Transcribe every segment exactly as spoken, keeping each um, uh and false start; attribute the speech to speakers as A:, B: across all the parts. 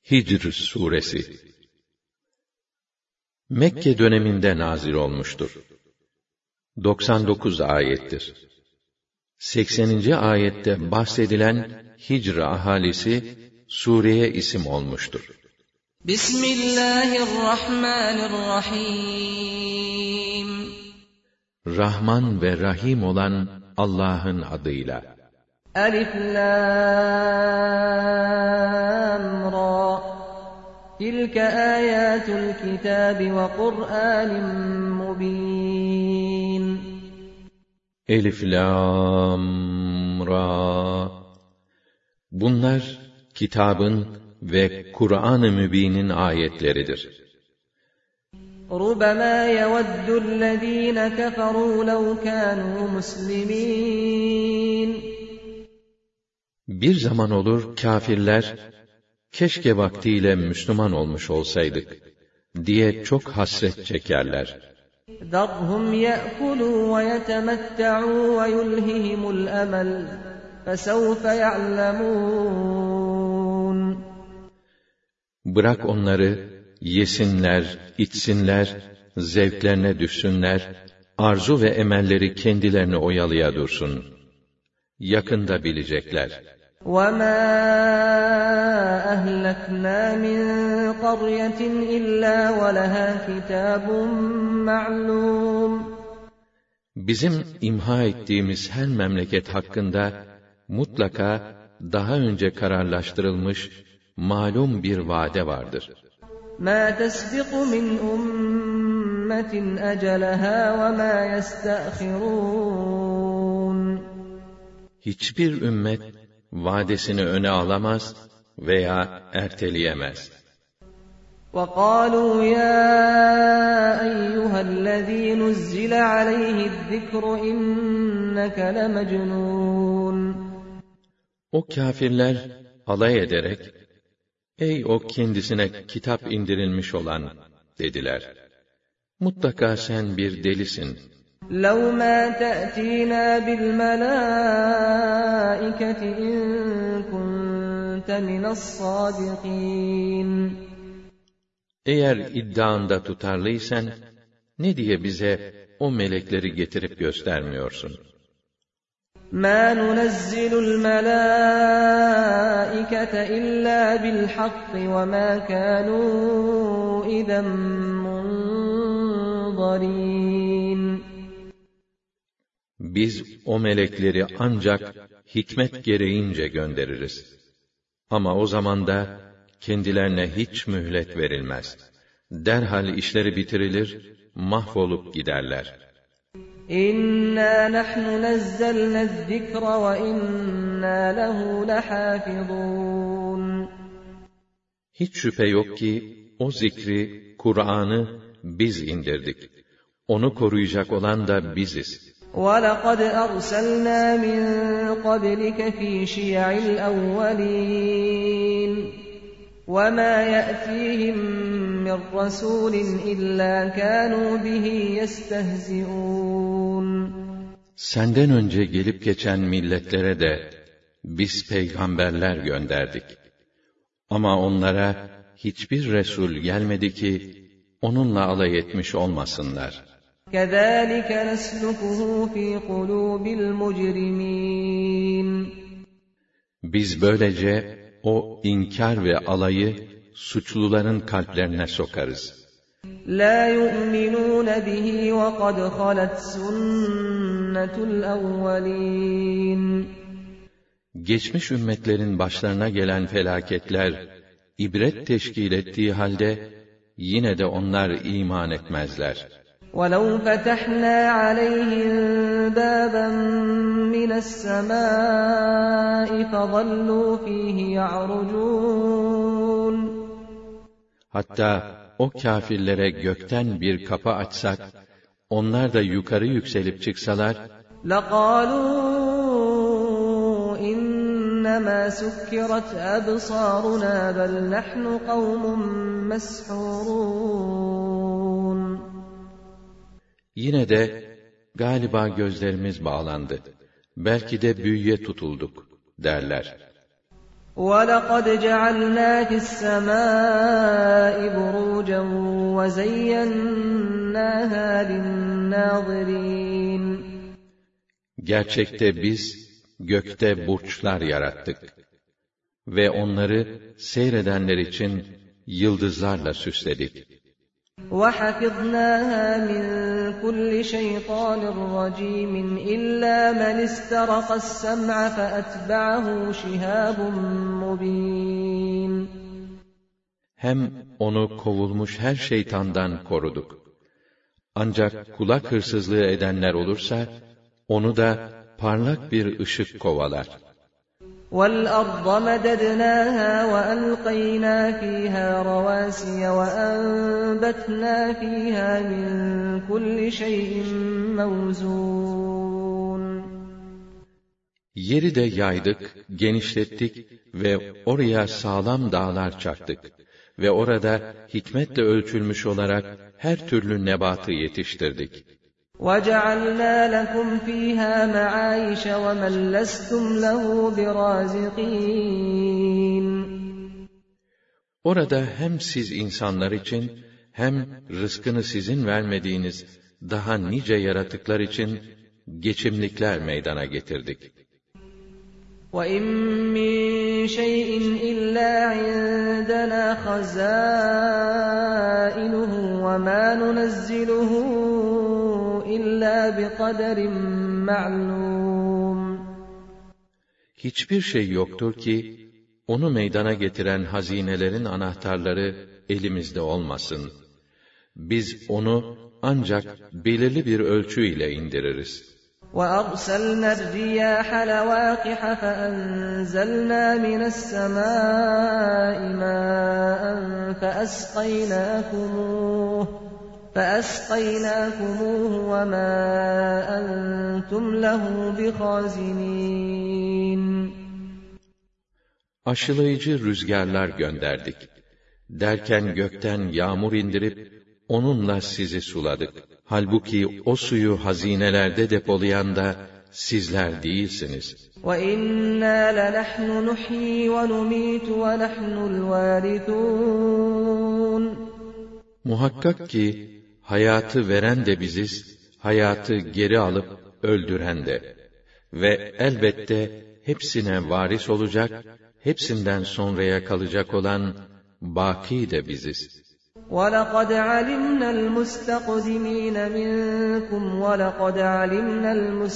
A: Hicr suresi Mekke döneminde nazil olmuştur. doksan dokuz ayettir. sekseninci ayette bahsedilen Hicr ahalisi sureye isim olmuştur.
B: Bismillahirrahmanirrahim.
A: Rahman ve Rahim olan Allah'ın adıyla.
B: Elif Lam Ra. Tilke ayatul kitabi ve Kur'anin mubin.
A: Elif Lam Ra. Bunlar kitabın ve Kur'an-ı Mübin'in ayetleridir.
B: رُبَمَا يَوَدُّ الَّذ۪ينَ كَفَرُوا لَوْ كَانُوا مُسْلِمِينَ
A: Bir zaman olur kâfirler, keşke vaktiyle Müslüman olmuş olsaydık diye çok hasret çekerler.
B: ذَرْهُمْ يَأْكُلُوا وَيَتَمَتَّعُوا وَيُلْهِهِمُ الْأَمَلُ فَسَوْفَ يَعْلَمُونَ
A: Bırak onları yesinler, içsinler, zevklerine düşsünler, arzu ve emelleri kendilerini oyalaya dursun. Yakında bilecekler.
B: وَمَا أَهْلَكْنَا مِنْ قَرْيَةٍ إِلَّا وَلَهَا كِتَابٌ مَعْلُومٌ
A: Bizim imha ettiğimiz her memleket hakkında mutlaka daha önce kararlaştırılmış malum bir vade vardır.
B: مَا تَسْبِقُ مِنْ أُمَّةٍ أَجَلَهَا وَمَا يَسْتَأْخِرُونَ
A: Hiçbir ümmet vadesini öne alamaz veya erteleyemez.
B: وَقَالُوا يَا أَيُّهَا الَّذ۪ي نُزِّلَ عَلَيْهِ الذِّكْرُ إِنَّكَ لَمَجْنُونَ
A: O kâfirler alay ederek, ey o kendisine kitap indirilmiş olan dediler. Mutlaka sen bir delisin.
B: لَوْ مَا تَأْتِينَا بِالْمَلَائِكَةِ إِن كُنتَ مِنَ الصَّادِقِينَ
A: Eğer iddianda tutarlıysan, ne diye bize o melekleri getirip göstermiyorsun?
B: مَا نُنَزِّلُ الْمَلَائِكَةَ إِلَّا بِالْحَقِّ وَمَا كَانُوا إِذًا مُنظَرِينَ
A: Biz o melekleri ancak hikmet gereğince göndeririz. Ama o zaman da kendilerine hiç mühlet verilmez. Derhal işleri bitirilir, mahvolup giderler.
B: İnna nahnu nazzalna zikra ve inna lehu lahafizun.
A: Hiç şüphe yok ki o zikri, Kur'an'ı biz indirdik. Onu koruyacak olan da biziz.
B: وَلَقَدْ أَرْسَلْنَا مِنْ قَبْلِكَ فِي شِيَعِ الْأَوَّلِينَ وَمَا يَأْتِيهِمْ مِنْ رَسُولٍ إِلَّا كَانُوا بِهِ يَسْتَهْزِئُونَ
A: Senden önce gelip geçen milletlere de biz peygamberler gönderdik. Ama onlara hiçbir Resul gelmedi ki onunla alay etmiş olmasınlar.
B: كَذَٰلِكَ نَسْلُكُهُ فِي قُلُوبِ الْمُجْرِمِينَ
A: Biz böylece o inkar ve alayı suçluların kalplerine sokarız.
B: لَا يُؤْمِنُونَ بِهِ وَقَدْ خَلَتْ سُنَّةُ الْأَوَّلِينَ
A: Geçmiş ümmetlerin başlarına gelen felaketler ibret teşkil ettiği halde yine de onlar iman etmezler.
B: وَلَوْ فَتَحْنَا عَلَيْهِمْ بَابًا مِنَ السَّمَاءِ فَظَلُّوا فِيهِ يَعْرُجُونَ
A: Hatta o kâfirlere gökten bir kapı açsak, onlar da yukarı yükselip çıksalar,
B: لَقَالُوا إِنَّمَا سُكِّرَتْ أَبْصَارُنَا بَلْ نَحْنُ قَوْمٌ مَسْحُورُونَ
A: yine de galiba gözlerimiz bağlandı. Belki de büyüye tutulduk derler.
B: وَلَقَدْ جَعَلْنَا فِي السَّمَاءِ بُرُوجًا وَزَيَّنَّاهَا لِلنَّاظِرِينَ
A: Gerçekte biz gökte burçlar yarattık ve onları seyredenler için yıldızlarla süsledik.
B: وَحَفِظْنَاهَا مِنْ كُلِّ شَيْطَانٍ رَجِيمٍ إِلَّا مَنِ اسْتَرَقَ السَّمْعَ فَأَتْبَعَهُ شِهَابٌ مُبِينٌ
A: Hem onu kovulmuş her şeytandan koruduk. Ancak kulak hırsızlığı edenler olursa, onu da parlak bir ışık kovalar.
B: وَالْأَرْضَ مَدَدْنَاهَا وَأَلْقَيْنَا فِيهَا رَوَاسِيَ وَأَنبَتْنَا فِيهَا مِنْ كُلِّ شَيْءٍ مَوْزُونٍ
A: Yeri de yaydık, genişlettik ve oraya sağlam dağlar çaktık. Ve orada hikmetle ölçülmüş olarak her türlü nebatı yetiştirdik.
B: وَجَعَلْنَا لَكُمْ فِيهَا مَعَايِشَ وَمَنْ لَسْتُمْ لَهُ بِرَازِقِينَ
A: Orada hem siz insanlar için hem rızkını sizin vermediğiniz daha nice yaratıklar için geçimlikler meydana getirdik.
B: وَإِنْ مِنْ شَيْءٍ إِلَّا عِنْدَنَا خَزَائِنُهُ وَمَا نُنَزِّلُهُ إِلَّا بِقَدَرٍ مَعْلُومٍ
A: Hiçbir şey yoktur ki, onu meydana getiren hazinelerin anahtarları elimizde olmasın. Biz onu ancak belirli bir ölçü ile indiririz.
B: وَأَرْسَلْنَا الرِّيَاحَ لَوَاقِحَ فَأَنْزَلْنَا مِنَ السَّمَاءِ مَاءً فَأَسْقَيْنَاكُمُوهُ فَأَسْقَيْنَاكُمُوهُ وَمَا أَنْتُمْ لَهُ بِخَازِنِينَ
A: Aşılayıcı rüzgarlar gönderdik. Derken gökten yağmur indirip, onunla sizi suladık. Halbuki o suyu hazinelerde depolayan da sizler değilsiniz.
B: وَإِنَّا لَنَحْنُ نُحْيِي وَنُمِيتُ وَنَحْنُ الْوَارِثُونَ
A: Muhakkak ki, hayatı veren de biziz, hayatı geri alıp öldüren de. Ve elbette hepsine varis olacak, hepsinden sonraya kalacak olan baki de biziz.
B: وَلَقَدْ عَلِمْنَا الْمُسْتَقْدِمِينَ مِنْكُمْ وَلَقَدْ عَلِمْنَا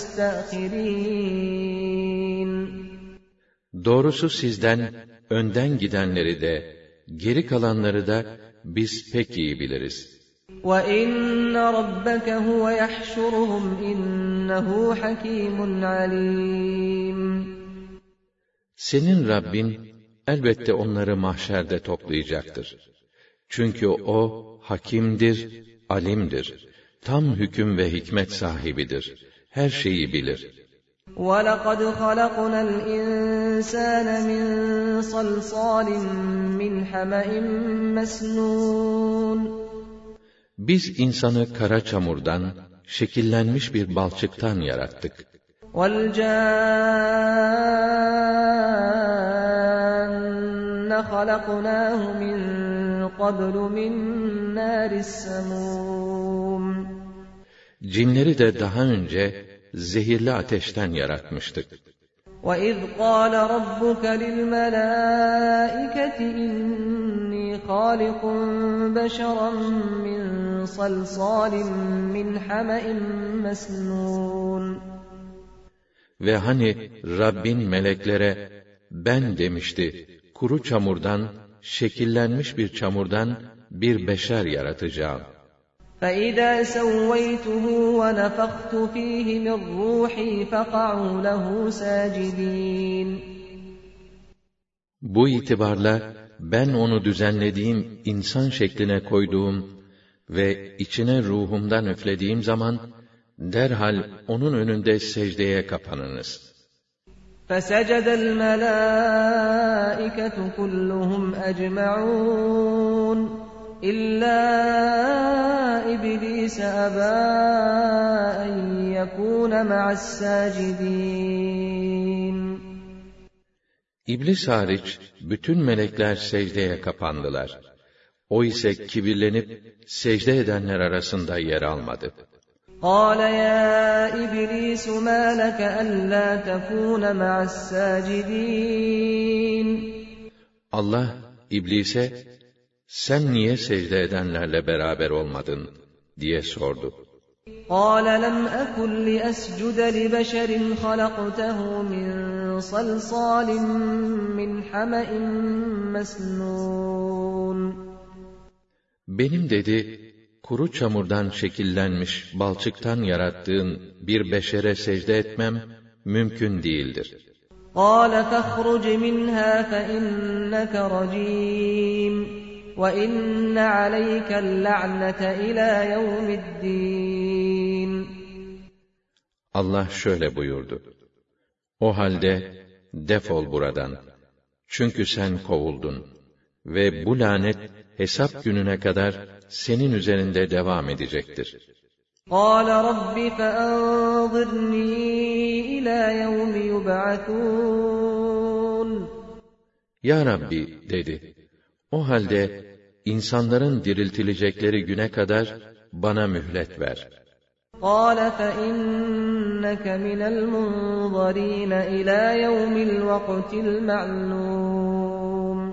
B: الْمُسْتَأْخِرِينَ
A: Doğrusu sizden önden gidenleri de, geri kalanları da biz pek iyi biliriz.
B: وَإِنَّ رَبَّكَ هُوَ يَحْشُرُهُمْ إِنَّهُ حَكِيمٌ عَلِيمٌ
A: Senin Rabbin elbette onları mahşerde toplayacaktır. Çünkü o hakimdir, alimdir. Tam hüküm ve hikmet sahibidir. Her şeyi bilir.
B: وَلَقَدْ خَلَقْنَا الْإِنْسَانَ مِنْ صَلْصَالٍ مِنْ حَمَإٍ مَسْنُونٍ
A: Biz insanı kara çamurdan, şekillenmiş bir balçıktan yarattık.
B: وَالْجَانَّ خَلَقْنَاهُ مِنْ قَبْلُ مِنْ نَارِ السَّمُومِ
A: Cinleri de daha önce zehirli ateşten yaratmıştık.
B: وَإِذْ قَالَ رَبُّكَ لِلْمَلَائِكَةِ إِنِّي خَالِقٌ بَشَرًا مِنْ صَلْصَالٍ مِنْ حَمَإٍ مَسْنُونٍ
A: Ve hani Rabbin meleklere, ben demişti, kuru çamurdan, şekillenmiş bir çamurdan bir beşer yaratacağım.
B: فَإِذَا سَوَّيْتُهُ وَنَفَخْتُ فِيهِ مِنْ رُوحِي فَقَعُوا لَهُ سَاجِدِينَ
A: Bu itibarla ben onu düzenlediğim insan şekline koyduğum ve içine ruhumdan üflediğim zaman derhal onun önünde secdeye kapanınız.
B: فَسَجَدَ الْمَلَائِكَةُ كُلُّهُمْ أَجْمَعُونَ إِلَّا إِبْلِيسَ أَبَى أَنْ يَكُونَ مَعَ السَّاجِدِينَ
A: İblis hariç bütün melekler secdeye kapandılar. O ise kibirlenip secde edenler arasında yer almadı.
B: قَالَ يَا إِبْلِيسُ مَا لَكَ أَلَّا تَكُونَ مَعَ السَّاجِدِينَ
A: Allah İblise, sen niye secde edenlerle beraber olmadın diye sordu.
B: قَالَ لَمْ أَكُنْ لِأَسْجُدَ لِبَشَرٍ خَلَقْتَهُ مِنْ صَلْصَالٍ مِنْ حَمَإٍ مَسْنُونٍ
A: Benim dedi, kuru çamurdan şekillenmiş balçıktan yarattığın bir beşere secde etmem mümkün değildir.
B: قَالَ فَاخْرُجْ مِنْهَا فَإِنَّكَ رَجِيمٌ وَإِنَّ عَلَيْكَ اللَّعْنَةَ إِلَى يَوْمِ الدِّينِ
A: Allah şöyle buyurdu. O halde defol buradan. Çünkü sen kovuldun. Ve bu lanet hesap gününe kadar senin üzerinde devam edecektir.
B: قَالَ رَبِّ فَأَنظِرْنِي إِلَى يَوْمِ يُبْعَثُونَ
A: Ya Rabbi dedi. O halde insanların diriltilecekleri güne kadar bana mühlet ver.
B: قَالَ فَإِنَّكَ مِنَ الْمُنظَرِينَ إِلَى يَوْمِ الْوَقْتِ الْمَعْلُومِ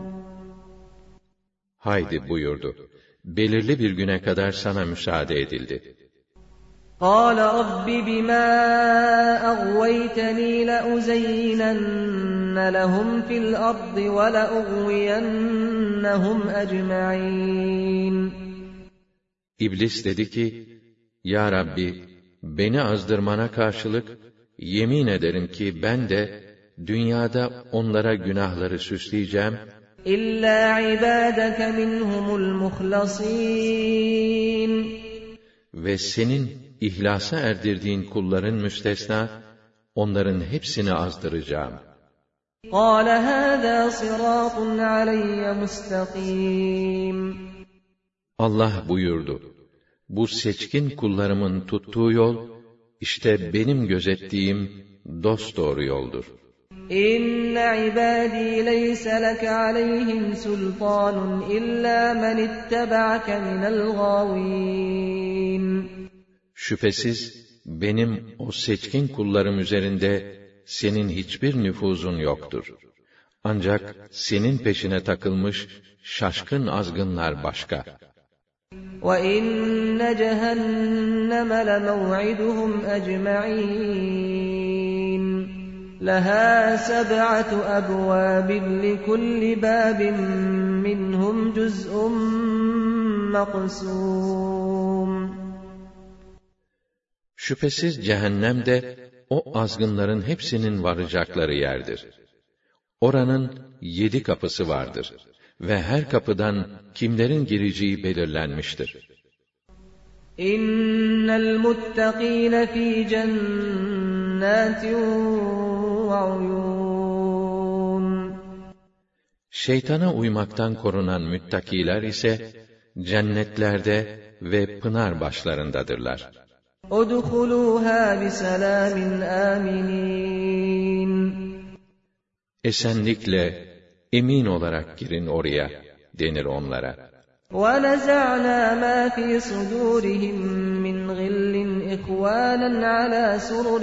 A: Haydi buyurdu. Belirli bir güne kadar sana müsaade edildi.
B: قَالَ رَبِّ بِمَا أَغْوَيْتَنِي لَأُزَيِّنَنَّ لَهُمْ فِي الْأَرْضِ وَلَأُغْوِيَنَّهُمْ أَجْمَعِينَ
A: İblis dedi ki, Ya Rabbi, beni azdırmana karşılık, yemin ederim ki ben de, dünyada onlara günahları süsleyeceğim,
B: إِلَّا عِبَادَكَ مِنْهُمُ الْمُخْلَصِينَ
A: ve senin ihlasa erdirdiğin kulların müstesna, onların hepsini azdıracağım.
B: قَالَ هَذَا صِرَاطٌ عَلَيَّ مُسْتَقِيمٌ
A: Allah buyurdu, bu seçkin kullarımın tuttuğu yol, işte benim gözettiğim dosdoğru yoldur.
B: إِنَّ عِبَادِي لَيْسَ لَكَ عَلَيْهِمْ سُلْطَانٌ إِلَّا مَنِ اتَّبَعَكَ مِنَ الْغَاوِينَ
A: Şüphesiz benim o seçkin kullarım üzerinde senin hiçbir nüfuzun yoktur. Ancak senin peşine takılmış şaşkın azgınlar başka.
B: وَإِنَّ جَهَنَّمَ لَمَوْعِدُهُمْ أَجْمَعِينَ لَهَا سَبْعَةُ أَبْوَابٍ لِكُلِّ بَابٍ مِّنْهُمْ جُزْءٌ مَّقْسُومٌ
A: Şüphesiz cehennem de o azgınların hepsinin varacakları yerdir. Oranın yedi kapısı vardır ve her kapıdan kimlerin gireceği belirlenmiştir.
B: İnnel muttakîne fî cennâtin ve uyûn.
A: Şeytana uymaktan korunan müttakiler ise cennetlerde ve pınar başlarındadırlar.
B: Udhulûhâ biselamin âminîn.
A: Esenlikle, emin olarak girin oraya, denir onlara.
B: وَنَزَعْنَا مَا فِي صُدُورِهِمْ مِنْ غِلٍّ إِخْوَانًا عَلَى سُرُرٍ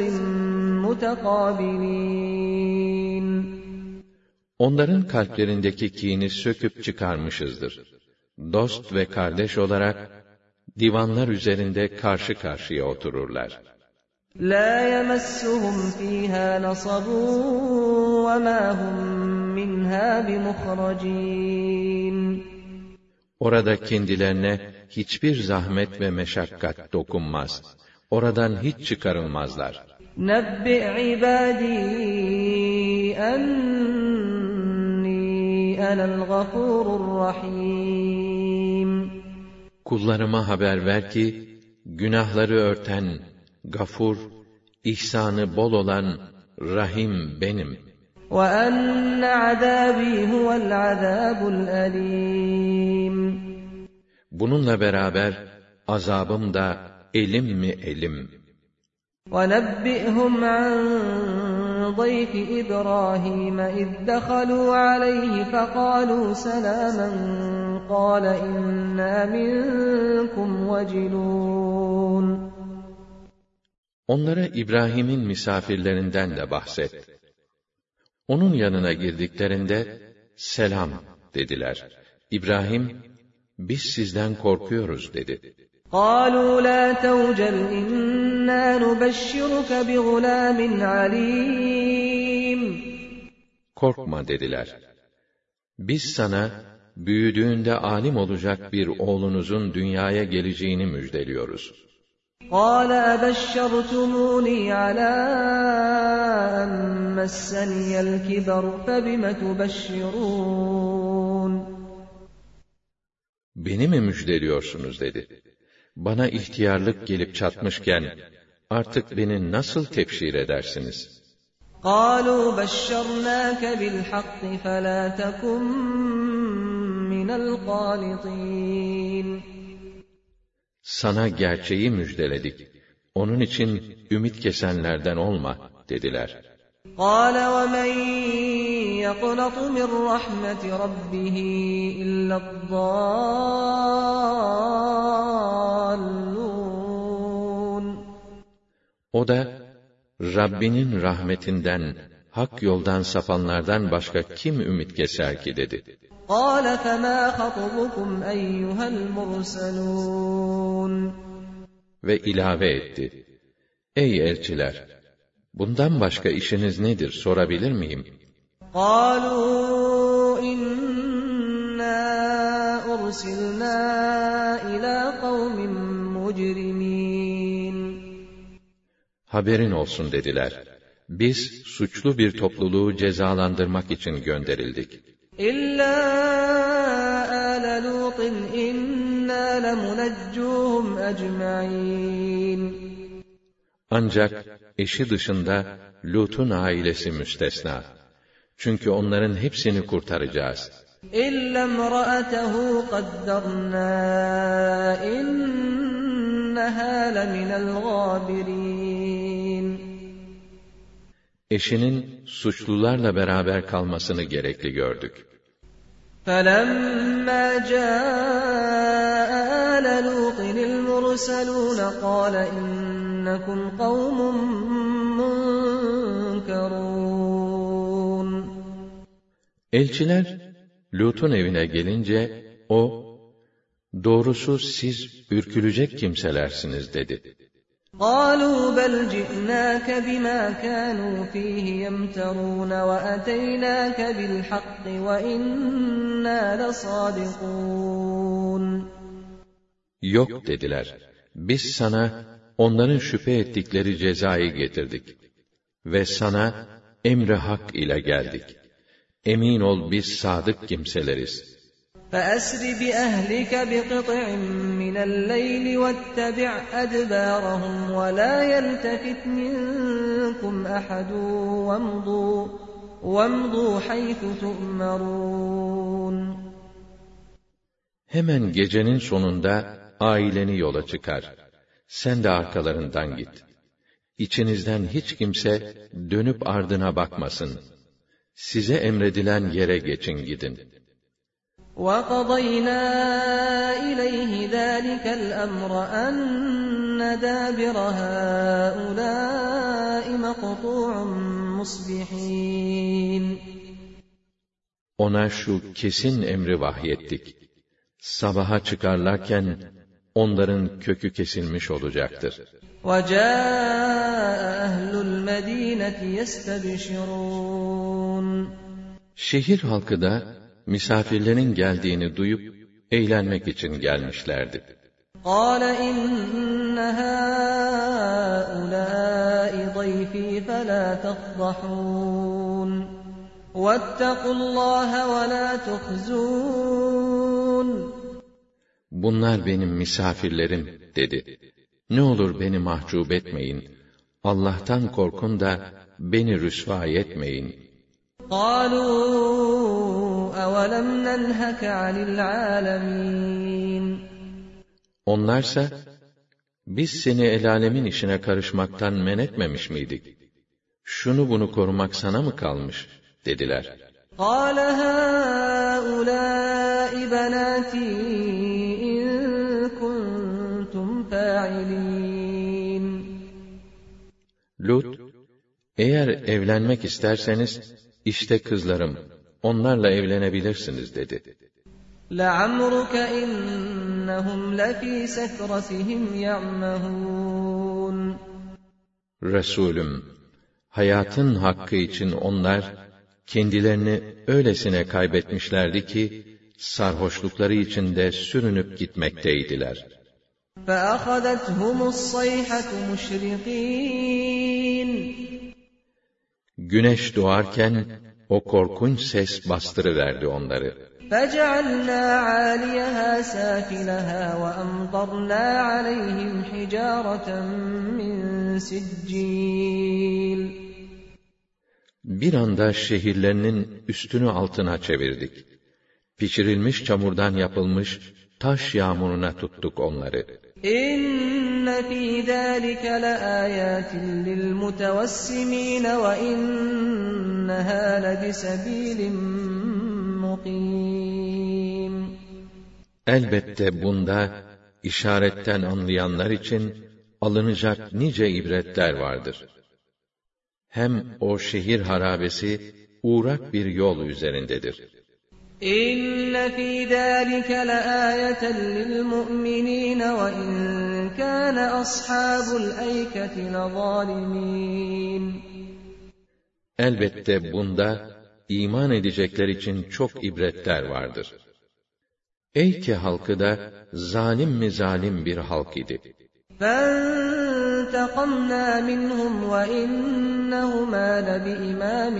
B: مُتَقَابِلِينَ.
A: Onların kalplerindeki kini söküp çıkarmışızdır. Dost ve kardeş olarak, divanlar üzerinde karşı karşıya otururlar.
B: لَا يَمَسُّهُمْ فِيهَا نَصَبٌ وَمَا هُمْ مِنْهَا بِمُخْرَجِينَ.
A: Orada kendilerine hiçbir zahmet ve meşakkat dokunmaz. Oradan hiç çıkarılmazlar.
B: نَبِّئْ عِبَادِي أَنِّي أَنَا الْغَفُورُ الرَّحِيمُ.
A: Kullarıma haber ver ki, günahları örten, Gafur, ihsanı bol olan Rahim benim.
B: وَأَنَّ عَذَابِي هُوَ الْعَذَابُ الْأَلِيمُ.
A: Bununla beraber azabım da elim mi elim.
B: وَنَبِّئْهُمْ عَنْ ضَيْفِ إِبْرَاهِيمَ إِذْ دَخَلُوا عَلَيْهِ فَقَالُوا سَلَامًا قَالَ إِنَّا مِنْكُمْ وَجِلُونَ.
A: Onlara İbrahim'in misafirlerinden de bahset. Onun yanına girdiklerinde selam dediler. İbrahim, biz sizden korkuyoruz dedi.
B: قَالُوا لَا تَوْجَلْ إِنَّا نُبَشِّرُكَ بِغُلَامٍ عَلِيمٍ.
A: Korkma dediler. Biz sana büyüdüğünde alim olacak bir oğlunuzun dünyaya geleceğini müjdeliyoruz.
B: قَالَ أَبَشَّرْتُمُونِي عَلَىٰ أَن مَّسَّنِيَ الْكِبَرُ فَبِمَ تُبَشِّرُونَ.
A: Beni mi müjdeliyorsunuz dedi. Bana ihtiyarlık gelip çatmışken artık beni nasıl tebşir edersiniz?
B: قَالُوا بَشَّرْنَاكَ بِالْحَقِّ فَلَا تَكُن مِّنَ الْقَانِطِينَ.
A: Sana gerçeği müjdeledik. Onun için ümit kesenlerden olma dediler.
B: قَالَ وَمَنْ يَقْنَطُ مِنْ رَحْمَةِ رَبِّهِ إِلَّا الضَّالُّونَ.
A: O da Rabbinin rahmetinden, hak yoldan sapanlardan başka kim ümit keser ki dedi.
B: قَالَ فَمَا خَطْبُكُمْ أَيُّهَا الْمُرْسَلُونَ.
A: Ve ilave etti. Ey elçiler! Bundan başka işiniz nedir sorabilir miyim?
B: قَالُوا إِنَّا أُرْسِلْنَا إِلَى قَوْمٍ مُجْرِمِينَ.
A: Haberin olsun dediler. Biz suçlu bir topluluğu cezalandırmak için gönderildik.
B: إِلَّا آلَ لُوطٍ إِنَّا لَمُنَجُّوهُمْ أَجْمَعِينَ.
A: Ancak eşi dışında Lut'un ailesi müstesna. Çünkü onların hepsini kurtaracağız.
B: إِلَّا امْرَأَتَهُ قَدَّرْنَا إِنَّهَا لَمِنَ الْغَابِرِينَ.
A: Eşinin suçlularla beraber kalmasını gerekli gördük.
B: فَلَمَّا جَاءَ آلَ لُوطٍ الْمُرْسَلُونَ قَالَ إِنَّكُمْ قَوْمٌ مُنْكَرُونَ.
A: Elçiler Lut'un evine gelince o, doğrusu siz ürkülecek kimselersiniz dedi.
B: قَالُوا بَلْ جِئْنَاكَ بِمَا كَانُوا فِيهِ يَمْتَرُونَ وَأَتَيْنَاكَ بِالْحَقِّ وَإِنَّا لَصَادِقُونَ.
A: Yok dediler. Biz sana onların şüphe ettikleri cezayı getirdik. Ve sana emri hak ile geldik. Emin ol biz sadık kimseleriz.
B: فَأَسْرِ بِأَهْلِكَ بِقِطْعٍ مِّنَ اللَّيْلِ وَاتَّبِعْ أَدْبَارَهُمْ وَلَا يَلْتَفِتْ مِنكُمْ أَحَدٌ وَامْضُوا وَامْضُوا حَيْثُ تُؤْمَرُونَ.
A: Hemen gecenin sonunda aileni yola çıkar. Sen de arkalarından git. İçinizden hiç kimse dönüp ardına bakmasın. Size emredilen yere geçin gidin.
B: وَقَضَيْنَا إِلَيْهِ ذَٰلِكَ الْأَمْرَ أَنَّ دَابِرَ هَٰؤُلَاءِ مَقْطُوعٌ مُصْبِحِينَ.
A: Ona şu kesin emri vahyettik. Sabaha çıkarlarken onların kökü kesilmiş olacaktır.
B: وَجَاءَ أَهْلُ الْمَد۪ينَةِ يَسْتَبْشِرُونَ.
A: Şehir halkı da misafirlerin geldiğini duyup eğlenmek için gelmişlerdi.
B: قَالَ إِنَّ هَٰؤُلَاءِ ضَيْفِي فَلَا تَفْضَحُونِ وَاتَّقُوا اللّٰهَ وَلَا تُخْزُونِ.
A: Bunlar benim misafirlerim dedi. Ne olur beni mahcup etmeyin. Allah'tan korkun da beni rüsva etmeyin.
B: قَالُوا أَوَلَمْ نَنْهَكَ عَنِ الْعَالَمِينَ.
A: Onlarsa, biz seni el alemin işine karışmaktan men etmemiş miydik? Şunu bunu korumak sana mı kalmış? Dediler.
B: قَالَ هَٰؤُلَاءِ بَنَاتِي إِن كُنتُمْ فَاعِلِينَ
A: Lut, eğer evlenmek isterseniz, işte kızlarım, onlarla evlenebilirsiniz dedi.
B: لَعَمْرُكَ إِنَّهُمْ لَفِي سَكْرَتِهِمْ يَعْمَهُونَ
A: Resulüm, hayatın hakkı için onlar, kendilerini öylesine kaybetmişlerdi ki, sarhoşlukları içinde sürünüp gitmekteydiler.
B: فَأَخَذَتْهُمُ الصَّيْحَةُ مُشْرِقِينَ
A: Güneş doğarken, o korkunç ses bastırıverdi onları.
B: فَجَعَلْنَا عَالِيَهَا سَافِلَهَا وَأَمْطَرْنَا عَلَيْهِمْ حِجَارَةً مِّن سِجِّيلٍ
A: Bir anda şehirlerinin üstünü altına çevirdik. Pişirilmiş çamurdan yapılmış taş yağmuruna tuttuk onları.
B: İnne fî zâlike leâyâtin lilmutevessimîne ve innehâ lebisebîlin mukîm.
A: Elbette bunda işaretten anlayanlar için alınacak nice ibretler vardır. Hem o şehir harabesi uğrak bir yol üzerindedir.
B: İnne fî zâlike leâyeten lilmu'minîne ve in kâne ashâbul eyketi lezâlimîn.
A: Elbette bunda iman edecekler için çok ibretler vardır. Eyke halkı da zalim mi zalim bir halk idi.
B: فَانْتَقَمْنَا مِنْهُمْ وَإِنَّهُمَا لَبِإِمَامٍ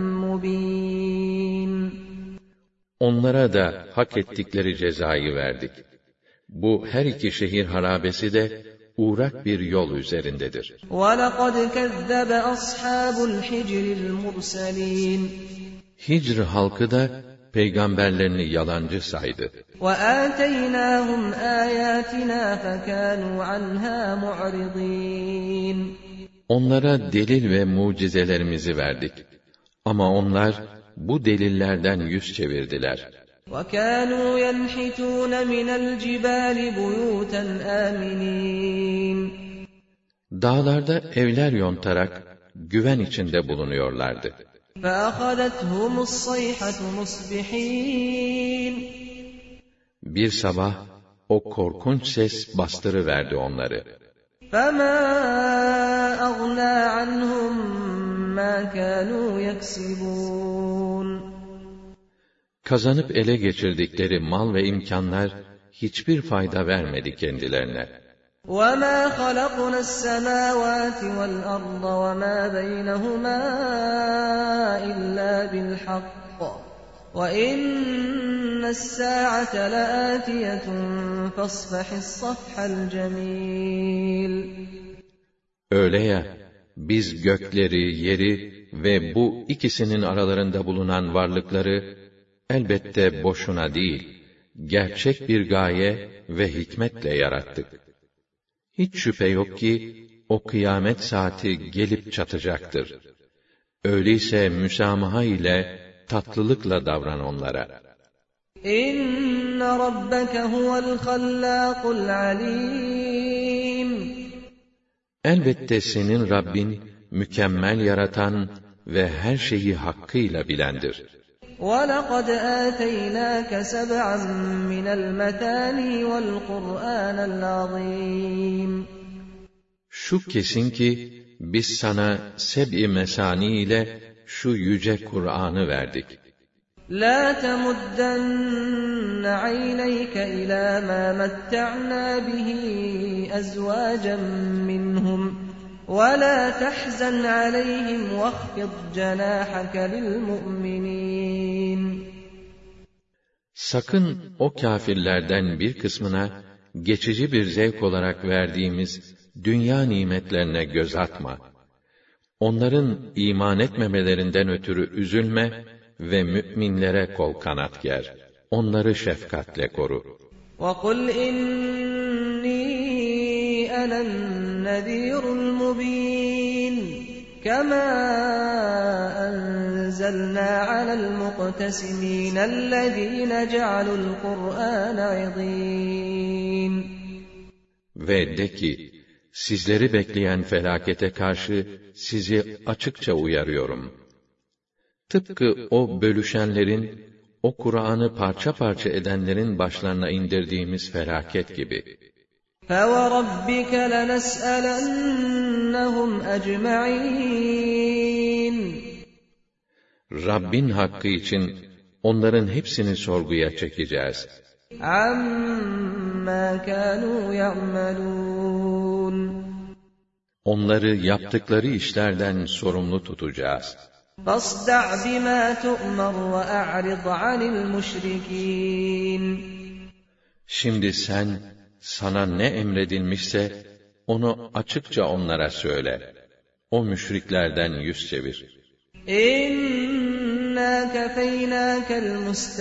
B: مُّبِينٍ
A: Onlara da hak ettikleri cezayı verdik. Bu her iki şehir harabesi de uğrak bir yol üzerindedir.
B: وَلَقَدْ كَذَّبَ أَصْحَابُ الْحِجْرِ الْمُرْسَلِينَ
A: Hicr halkı da peygamberlerini yalancı saydı.
B: وَآتَيْنَاهُمْ آيَاتِنَا فَكَانُوا عَنْهَا مُعْرِضِينَ
A: Onlara delil ve mucizelerimizi verdik. Ama onlar bu delillerden yüz çevirdiler.
B: وَكَانُوا يَنْحِتُونَ مِنَ الْجِبَالِ بُيُوتًا آمِنِينَ
A: Dağlarda evler yontarak güven içinde bulunuyorlardı.
B: فَأَخَذَتْهُمُ الصَّيْحَةُ مُصْبِحِينَ
A: Bir sabah o korkunç ses bastırıverdi onları.
B: فَمَا أَغْنَى عَنْهُمْ مَا كَانُوا يَكْسِبُونَ
A: Kazanıp ele geçirdikleri mal ve imkanlar hiçbir fayda vermedi kendilerine.
B: وَمَا خَلَقْنَا السَّمَاوَاتِ وَالْأَرْضَ وَمَا بَيْنَهُمَا إِلَّا بِالْحَقِّ وَإِنَّ السَّاعَةَ لَآتِيَةٌ فَاصْفَحِ الصَّفْحَ الْجَمِيلَ
A: Öyle ya, biz gökleri, yeri ve bu ikisinin aralarında bulunan varlıkları elbette boşuna değil, gerçek bir gaye ve hikmetle yarattık. Hiç şüphe yok ki, o kıyamet saati gelip çatacaktır. Öyleyse müsamaha ile, tatlılıkla davran onlara.
B: İnne rabbeke huvel hallâkul alîm.
A: Elbette senin Rabbin, mükemmel yaratan ve her şeyi hakkıyla bilendir.
B: وَلَقَدْ آتَيْنَاكَ سَبْعًا مِنَ الْمَثَانِي وَالْقُرْآنَ الْعَظِيمِ
A: Şu kesin ki, biz sana seb-i mesani ile şu yüce Kur'an'ı verdik.
B: لَا تَمُدَّنَّ عَيْنَيْكَ إِلَى مَا مَتَّعْنَا بِهِ أَزْوَاجًا مِّنْهُمْ وَلَا تَحْزَنْ عَلَيْهِمْ وَاخْفِضْ جَنَاحَكَ لِلْمُؤْمِنِينَ
A: Sakın o kâfirlerden bir kısmına geçici bir zevk olarak verdiğimiz dünya nimetlerine göz atma. Onların iman etmemelerinden ötürü üzülme ve müminlere kol kanat ger. Onları şefkatle koru.
B: وَقُلْ إِنِّي أنا النذير المبين كما أنزلنا على المقتسمين الذين جعلوا القرآن عضين.
A: Ve de ki, sizleri bekleyen felakete karşı sizi açıkça uyarıyorum. Tıpkı o bölüşenlerin, o Kur'an'ı parça parça edenlerin başlarına indirdiğimiz felaket gibi.
B: فَوَرَبِّكَ لَنَسْأَلَنَّهُمْ أَجْمَعِينَ.
A: Rabbin hakkı için onların hepsini sorguya çekeceğiz.
B: عَمَّا كَانُوا يَعْمَلُونَ.
A: Onları yaptıkları işlerden sorumlu tutacağız.
B: فَاصْدَعْ بِمَا تُؤْمَرُ وَأَعْرِضْ عَنِ الْمُشْرِكِينَ.
A: Şimdi sen, sana ne emredilmişse, onu açıkça onlara söyle. O müşriklerden yüz çevir.
B: İnna kefeynâkel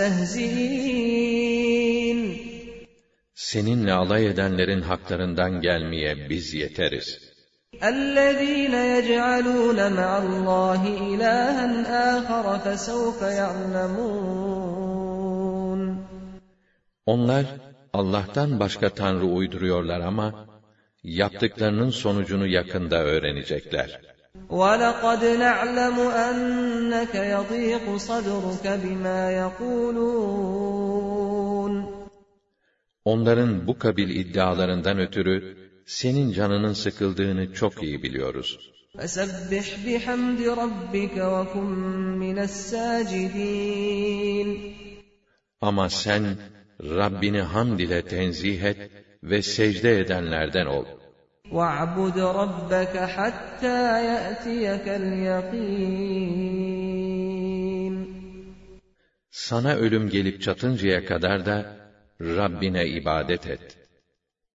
B: mustehzi'in.
A: Seninle alay edenlerin haklarından gelmeye biz yeteriz.
B: اَلَّذ۪ينَ يَجْعَلُونَ مَعَ اللّٰهِ اِلَٰهًا آخَرَ فَسَوْفَ يَعْلَمُونَ.
A: Onlar, Allah'tan başka tanrı uyduruyorlar ama, yaptıklarının sonucunu yakında öğrenecekler.
B: وَلَقَدْ نَعْلَمُ أَنَّكَ يَضِيقُ صَدْرُكَ بِمَا يَقُولُونَ.
A: Onların bu kabil iddialarından ötürü, senin canının sıkıldığını çok iyi biliyoruz.
B: فَسَبِّحْ بِحَمْدِ رَبِّكَ وَكُنْ مِنَ السَّاجِدِينَ.
A: Ama sen, Rabbini hamd ile tenzih et ve secde edenlerden ol.
B: وَاعْبُدْ رَبَّكَ حَتَّى يَأْتِيَكَ الْيَقِينُ.
A: Sana ölüm gelip çatıncaya kadar da Rabbine ibadet et.